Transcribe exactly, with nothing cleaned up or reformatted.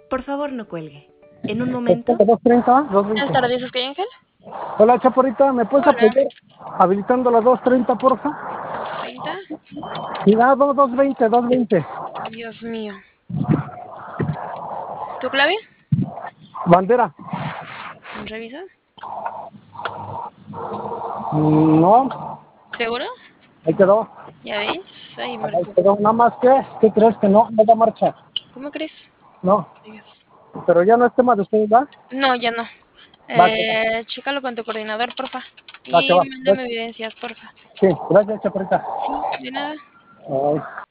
Por favor, no cuelgue. En un momento... doscientos treinta, Buenas doscientos veinte. tardes, ¿es que Ángel? Hola, Chaparrita, ¿me puedes Hola. apoyar habilitando la doscientos treinta, porfa? ¿treinta? Cuidado, doscientos veinte, doscientos veinte. Dios mío. ¿Tu clave? Bandera. ¿Revisa? Mm, No, ¿Seguro? ahí quedó. ¿Ya ves? Ay, Ahí Marco. quedó, nada más que, ¿qué crees que no? No da marcha. ¿Cómo crees? No, Dios. pero ya no es tema de ustedes, ¿va? No, ya no. Va, que va, Eh, chécalo con tu coordinador, porfa. va, que Y va. mándame Gracias. evidencias, porfa. Sí, gracias, Chaparrita. Sí, de nada. Ay.